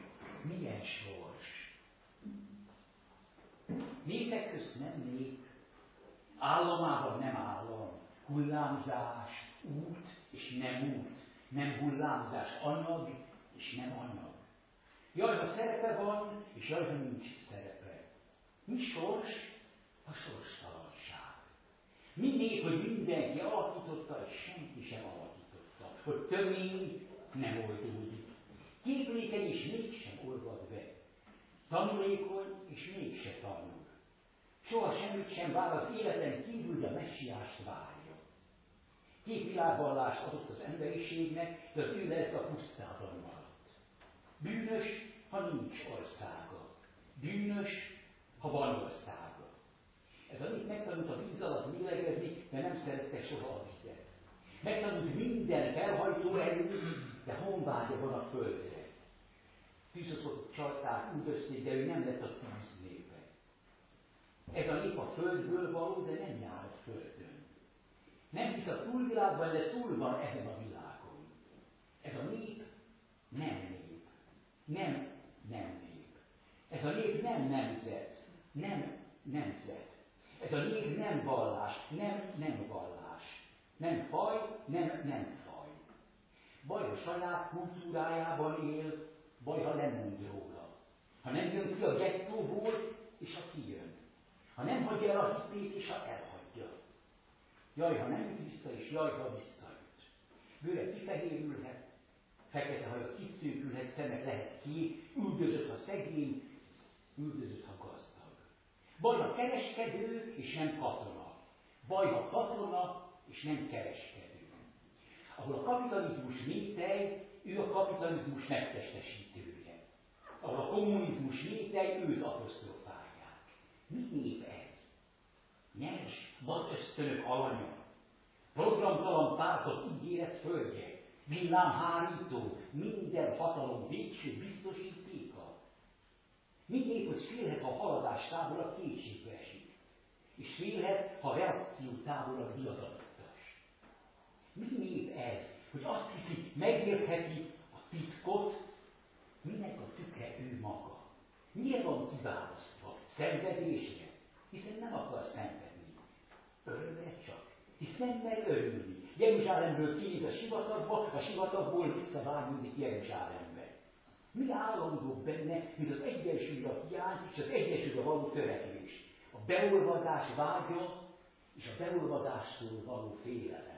milyen sors? Népek közt nem nép, államában nem állam, hullámzás, út és nem út, nem hullámzás, anyag és nem anyag. Jaj, ha szerepe van, és jaj, ha nincs szerepe. Mi sors? A sorstalanság. Mi nép, hogy mindenki alakította, és senki sem alakította. Hogy tömény nem oldódik. Képlékeny és mégsem olvad be. Tanulékony és mégse tanul. Soha semmit sem vár az életen kívül, de a messiást várja. Két világvallást adott az emberiségnek, de az ő lelke a pusztában maradt. Bűnös, ha nincs országa. Bűnös, ha van országa. Ez a nép megtanult a víz alatt lélegezni, de nem szerette soha a vizet. Megtanult minden felhajtó erőt, de honvágya van a földre. Tűzot csalták, üldözték, de ő nem lett a tűz népe. Ez a nép a földből való, de nem jár a földön. Nem hisz a túlvilágban, de túl van ezen a világon. Ez a nép nem nép. Nem nép. Ez a nép nem nemzet. Nem nemzet. Ez a nép nem vallás. Nem vallás. Nem faj, nem faj. Baj a saját kultúrájában él, baj, ha nem mond róla. Ha nem jön ki a gettóból, és ha kijön. Ha nem hagyja el a hitét, és ha elhagyja. Jaj, ha nem jut vissza, és jaj, ha visszajut. Bőre kifehérülhet, fekete haja kiszűkülhet, szemek lehet ki, üldözött, ha szegény, üldözött, ha gazdag. Baj, ha kereskedő, és nem katona. Baj, ha katona, és nem kereskedő. Ahol a kapitalizmus létej, ő a kapitalizmus megtestesítője. Ahol a kommunizmus létej, őt apostrofálják. Mi nép ez? Nyers, vad ösztönök alanya, programtalan pártok ígéret földje, villámhárító, minden hatalom végső biztosítéka. Mi nép, hogy félhet, ha a haladás távolabb kétségbe esik, és félhet, ha a reakció távolabb diadatos. Mi nép ez, hogy azt hiszi, megértheti a titkot, minek a tükre ő maga. Miért van kiválasztva? Szenvedésre? Hiszen nem akar szenvedni. Örömre csak. Hisz nem mer örülni. Jeruzsálemből kinyit a sivatagba, a sivatagból visszavágódik Jeruzsálembe. Mi állandóbb benne, mint az egyensúlyra hiány és az egyensúlyra való törekvés. A beolvadás vágya és a beolvadástól való félelem.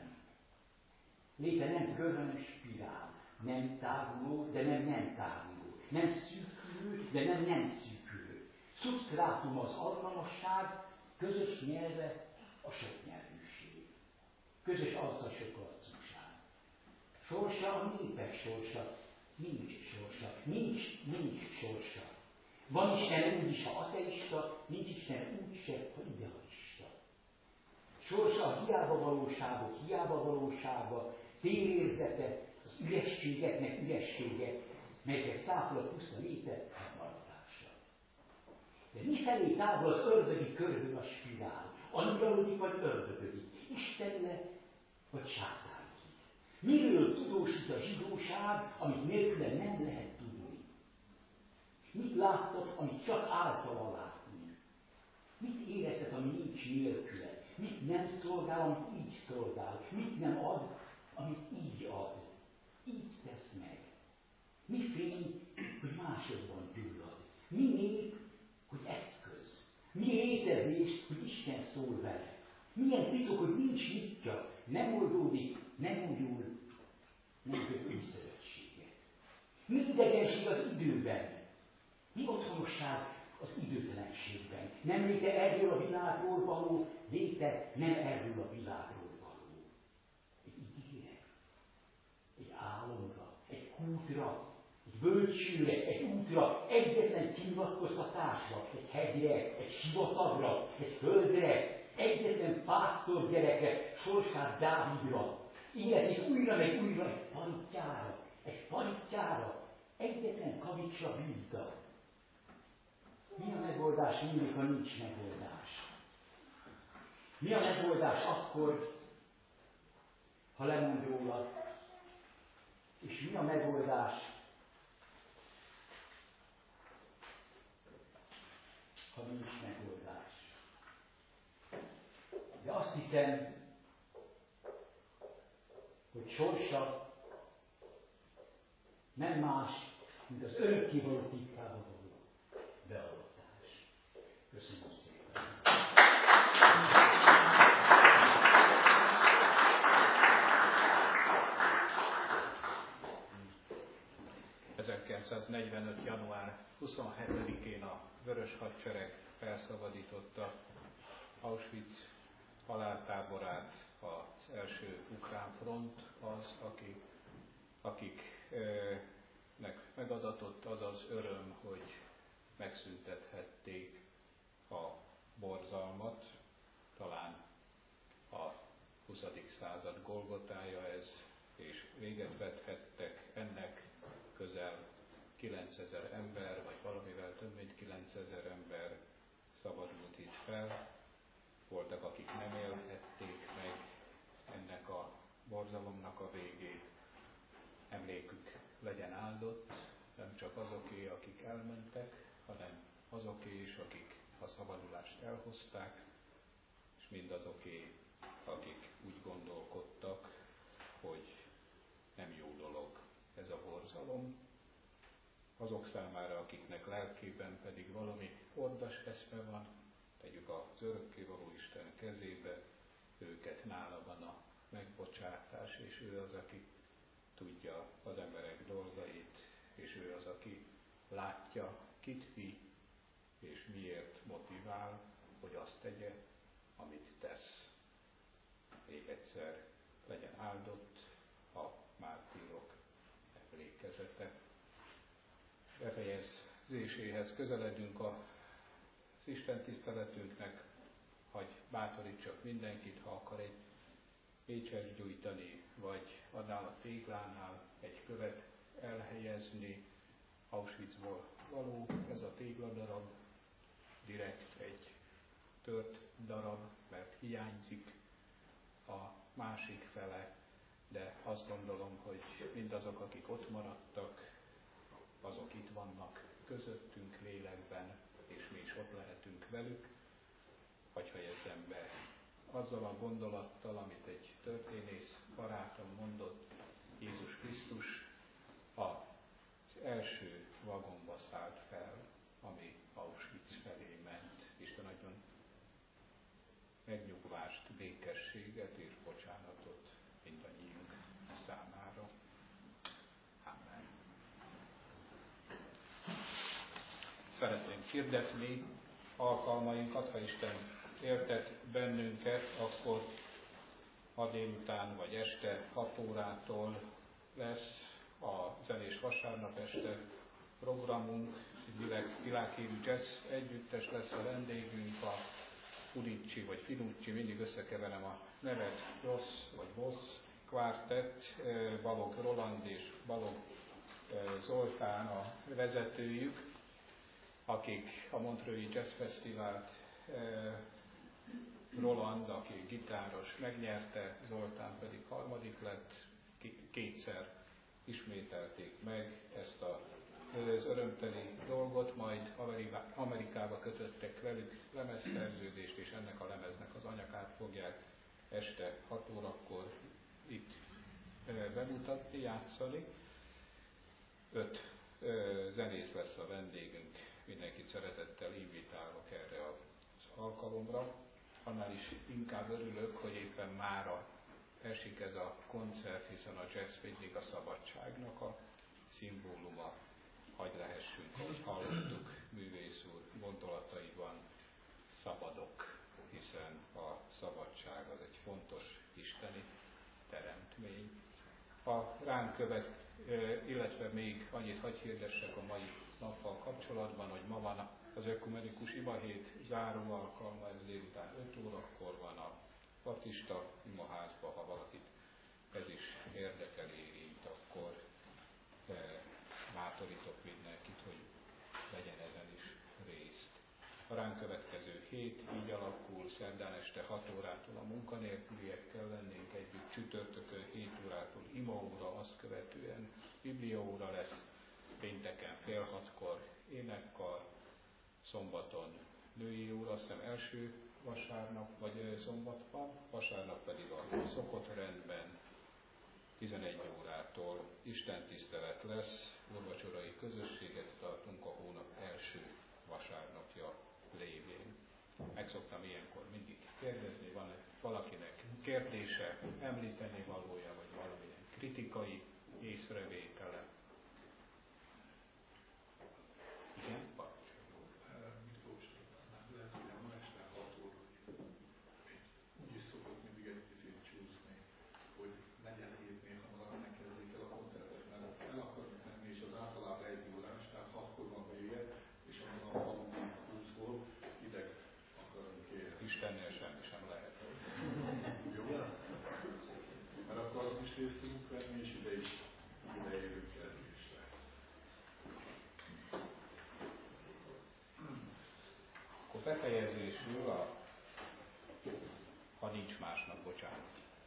Léte nem körvönös spirál, nem táguló, de nem táguló. Nem szűkülő, de nem szűkülő. Szubsztrátum az alkalmasság, közös nyelve a soknyelvűség. Közös arca sokarcúság. Sorsa a népek sorsa. Nincs sorsa. Nincs sorsa. Van Isten úgy is, ha ateista, nincs Isten úgy se, ha idealista. Sorsa a hiába valóságok, hiába valósága, térérzete, az ürességeknek üressége, melyeket tápol a puszta léte megmaradása. De mifelé távol az ördögi körül a spirál, angyalodik vagy ördögödik, Istenre vagy sátánig. Miről tudósít a zsidóság, amit nélküle nem lehet tudni? Mit láttat, amit csak általa látni? Mit érezhet, ami nincs nélküle? Mit nem szolgál, amit így szolgál? Mit nem ad, amit így ad? Így tesz meg. Mi fény, hogy másodban gyullad? Mi nép, hogy eszköz? Mi létezés, hogy Isten szól vele? Milyen titok, hogy nincs nyitja, nem oldódik, nem újul, nem köt új szövetséget? Mi idegenség az időben? Mi otthonosság az időtelenségben? Nem léte erről a világról való, léte nem erről a világról való. Egy ígéret, egy álomra, egy kútra, egy bölcsőre, egy útra, egyetlen kinyilatkoztatásra, egy hegyre, egy sivatagra, egy földre, egyetlen pásztor gyereke, sorsát Dávidra, életét újra meg újra egy parittyára, egyetlen kavicsra bízta. Mi a megoldás mindig, ha nincs megoldás? Mi a megoldás akkor, ha lemond róla? És mi a megoldás, ha nincs megoldás? De azt hiszem, hogy sorsa nem más, mint az örökkévaló titkába való beavatás. Köszönöm szépen! 1945. január 27-én a Vörös Hadsereg felszabadította Auschwitz haláltáborát, az első ukrán front az, akiknek megadatott az az öröm, hogy megszüntethették a borzalmat, talán a 20. század Golgotája ez, és véget vethettek ennek közel 9000 ember, vagy valamivel több mint 9000 ember szabadult itt fel. Voltak, akik nem élhették meg ennek a borzalomnak a végét. Emlékük legyen áldott, nem csak azoké, akik elmentek, hanem azoké is, akik a szabadulást elhozták, és mindazoké, akik úgy gondolkodtak, hogy nem jó dolog ez a borzalom. Azok számára, akiknek lelkében pedig valami ordas eszme van, tegyük az örökkévaló Isten kezébe, őket nála van a megbocsátás, és ő az, aki tudja az emberek dolgait, és ő az, aki látja, kit mi, és miért motivál, hogy azt tegye, amit tesz. Még egyszer legyen áldott a mártírok emlékezete. Befejezéséhez közeledünk az Isten tiszteletünknek, hagy bátorítsak mindenkit, ha akar egy pécset gyújtani, vagy annál a téglánál egy követ elhelyezni. Auschwitzból való ez a tégladarab, direkt egy tört darab, mert hiányzik a másik fele, de azt gondolom, hogy mindazok, akik ott maradtak, azok itt vannak közöttünk lélekben, és mi is ott lehetünk velük. Hagy fejezzem be azzal a gondolattal, amit egy történész barátom mondott, Jézus Krisztus az első vagonba szállt fel, ami Auschwitz felé ment. Isten adjon megnyugvást, békességet és bocsánatot mindannyiunk számára. Amen. Szeretném hirdetni alkalmainkat, ha Isten éltet bennünket, akkor ma délután vagy este 6 órától lesz a zenés vasárnap este programunk, világhírű jazz együttes lesz a vendégünk, a Funicsi vagy Finucci, mindig összekeverem a nevet, Rossz vagy Boss Quartet, Balog Roland és Balog Zoltán a vezetőjük, akik a Montreux-i Jazz Fesztivált Roland, aki gitáros, megnyerte, Zoltán pedig harmadik lett, kétszer ismételték meg ezt az örömteli dolgot, majd Amerikába kötöttek velük lemezszerződést, és ennek a lemeznek az anyagát fogják este 6 órakor itt bemutatni, játszani. 5 zenész lesz a vendégünk, mindenkit szeretettel invitálok erre az alkalomra. Annál is inkább örülök, hogy éppen mára esik ez a koncert, hiszen a jazz mindig a szabadságnak a szimbóluma. Hagy lehessünk, ahogy hallottuk művész úr gondolataiban, szabadok, hiszen a szabadság az egy fontos isteni teremtmény. A ránk követ, illetve még annyit hagy hirdessek a mai nappal kapcsolatban, hogy ma van az ökumenikus imahét záró alkalma, ez délután 5 órakor van a baptista imaházban, ha valakit ez is érdekel, érint, akkor bátorítok mindenkit, hogy legyen ezen is részt. A ránk következő hét így alakul, szerdán este 6 órától a munkanélküliekkel lennénk együtt, csütörtökön 7 órától imaóra, azt követően bibliaóra lesz, pénteken fél 6-kor énekkar, szombaton női óra, azt hiszem első vasárnap vagy szombat van, vasárnap pedig a szokott rendben 11 órától istentisztelet lesz, úrvacsorai közösséget tartunk a hónap első vasárnapja lévén. Meg szoktam ilyenkor mindig kérdezni, van valakinek kérdése, említeni valója, vagy valamilyen kritikai észrevétele. Igen? Lehet, hogy ma este 6 óra. Úgyis szokott mindig egy kicsit részt fogunk venni, és ide is idejövünk elésre. Akkor befejezésül ha nincs másnak, bocsánat.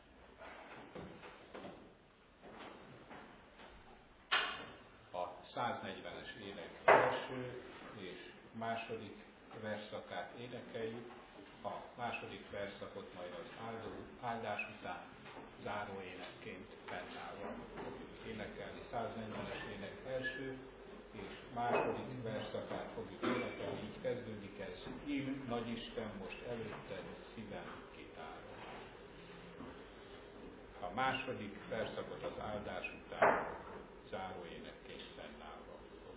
A 140-es ének első és második versszakát énekeljük. A második versszakot majd az áldás után záró énekként fennállva fogjuk énekelni. 140-es ének első és második versszakát fogjuk énekelni, így kezdődik ez. Ím, Nagyisten, most előtted szívem kitárol. A második versszakot az áldás után záró énekként fennállva.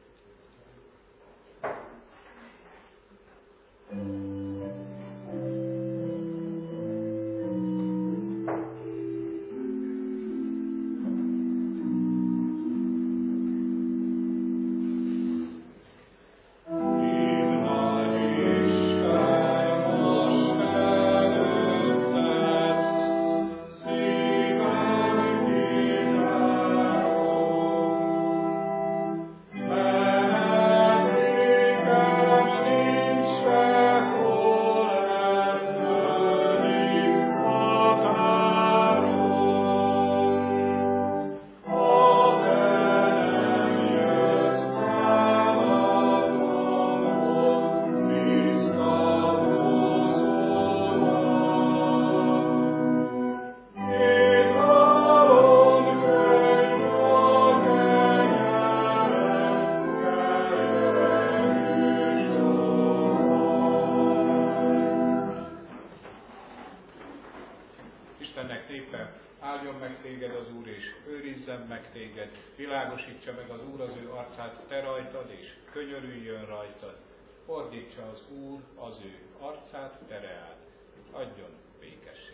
Istennek népe, áldjon meg téged az Úr, és őrizzen meg téged, világosítsa meg az Úr az ő arcát te rajtad, és könyörüljön rajtad. Fordítsa az Úr az ő arcát te reád, adjon békességet.